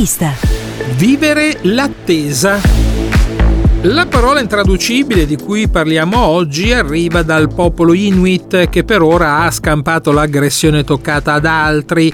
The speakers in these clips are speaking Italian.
vista. Vivere l'attesa. La parola intraducibile di cui parliamo oggi arriva dal popolo Inuit, che per ora ha scampato l'aggressione toccata ad altri.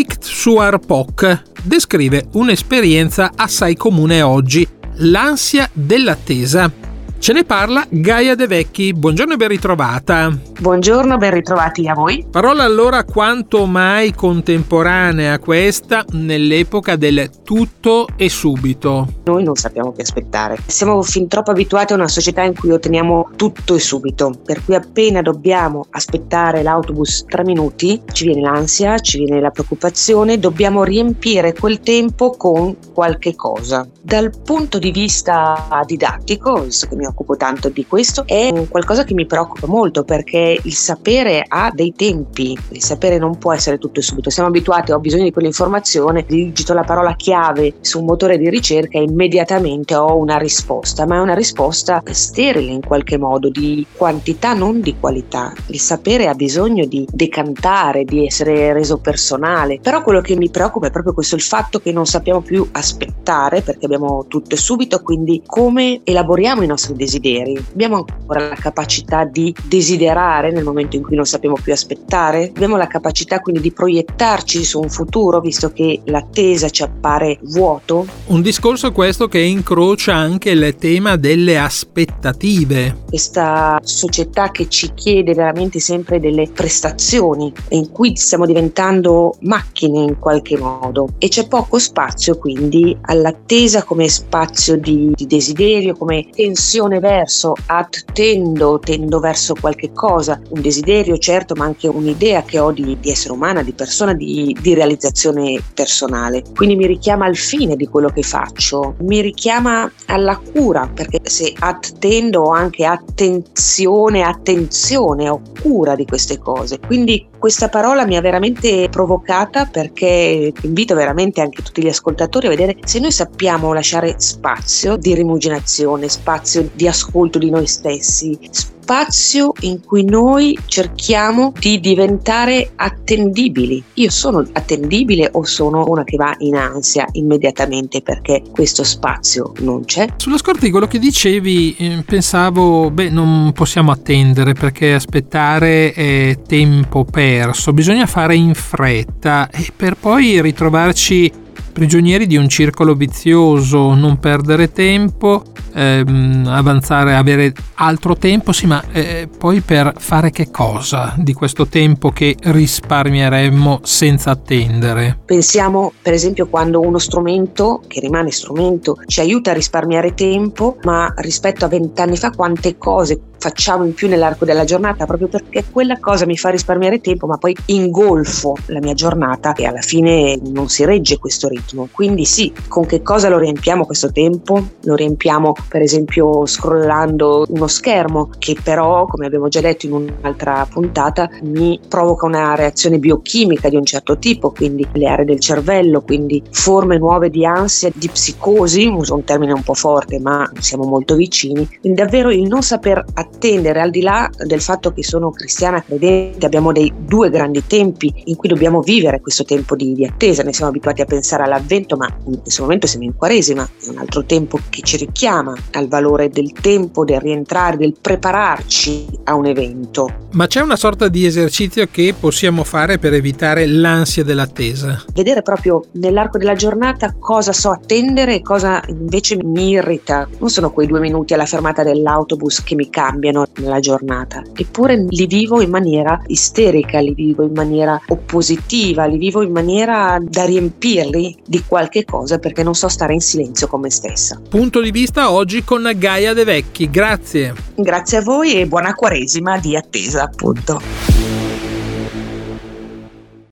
Iktsuarpok descrive un'esperienza assai comune oggi, l'ansia dell'attesa. Ce ne parla Gaia De Vecchi. Buongiorno e ben ritrovata. Buongiorno, ben ritrovati a voi. Parola allora quanto mai contemporanea questa nell'epoca del tutto e subito. Noi non sappiamo che aspettare. Siamo fin troppo abituati a una società in cui otteniamo tutto e subito, per cui appena dobbiamo aspettare l'autobus 3 minuti ci viene l'ansia, ci viene la preoccupazione, dobbiamo riempire quel tempo con qualche cosa. Dal punto di vista didattico, visto che mi occupo tanto di questo, è qualcosa che mi preoccupa molto, perché il sapere ha dei tempi, il sapere non può essere tutto e subito. Siamo abituati, ho bisogno di quell'informazione, digito la parola chiave su un motore di ricerca e immediatamente ho una risposta, ma è una risposta sterile in qualche modo, di quantità non di qualità. Il sapere ha bisogno di decantare, di essere reso personale, però quello che mi preoccupa è proprio questo, il fatto che non sappiamo più aspettare perché abbiamo tutto e subito. Quindi come elaboriamo i nostri desideri? Abbiamo ancora la capacità di desiderare nel momento in cui non sappiamo più aspettare? Abbiamo la capacità quindi di proiettarci su un futuro, visto che l'attesa ci appare vuoto? Un discorso questo che incrocia anche il tema delle aspettative. Questa società che ci chiede veramente sempre delle prestazioni e in cui stiamo diventando macchine in qualche modo, e c'è poco spazio quindi all'attesa come spazio di desiderio, come tensione verso, tendo verso qualche cosa, un desiderio certo, ma anche un'idea che ho di essere umana, di persona, di realizzazione personale. Quindi mi richiama al fine di quello che faccio, mi richiama alla cura, perché se attendo ho anche attenzione, ho cura di queste cose. Quindi questa parola mi ha veramente provocata, perché invito veramente anche tutti gli ascoltatori a vedere se noi sappiamo lasciare spazio di rimuginazione, spazio di ascolto di noi stessi, spazio in cui noi cerchiamo di diventare attendibili. Io sono attendibile o sono una che va in ansia immediatamente perché questo spazio non c'è? Sullo scorto di quello che dicevi pensavo, non possiamo attendere perché aspettare è tempo perso, bisogna fare in fretta e per poi ritrovarci prigionieri di un circolo vizioso, non perdere tempo, avanzare, avere altro tempo, sì, ma poi per fare che cosa di questo tempo che risparmieremmo senza attendere? Pensiamo per esempio quando uno strumento, che rimane strumento, ci aiuta a risparmiare tempo, ma rispetto a 20 anni fa quante cose facciamo in più nell'arco della giornata, proprio perché quella cosa mi fa risparmiare tempo, ma poi ingolfo la mia giornata e alla fine non si regge questo ritmo. Quindi sì, con che cosa lo riempiamo questo tempo? Lo riempiamo per esempio scrollando uno schermo, che però, come abbiamo già detto in un'altra puntata, mi provoca una reazione biochimica di un certo tipo, quindi le aree del cervello, quindi forme nuove di ansia, di psicosi, uso un termine un po' forte ma siamo molto vicini. Quindi davvero il non saper attendere, al di là del fatto che sono cristiana credente, abbiamo dei 2 grandi tempi in cui dobbiamo vivere questo tempo di attesa. Ne siamo abituati a pensare all'avvento, ma in questo momento siamo in Quaresima, è un altro tempo che ci richiama al valore del tempo, del rientrare, del prepararci a un evento. Ma c'è una sorta di esercizio che possiamo fare per evitare l'ansia dell'attesa? Vedere proprio nell'arco della giornata cosa so attendere e cosa invece mi irrita. Non sono quei 2 minuti alla fermata dell'autobus che mi cambiano nella giornata, eppure li vivo in maniera isterica, li vivo in maniera oppositiva, li vivo in maniera da riempirli di qualche cosa perché non so stare in silenzio con me stessa. Punto di vista oggi con Gaia De Vecchi, grazie. Grazie a voi e buona Quaresima di attesa, appunto.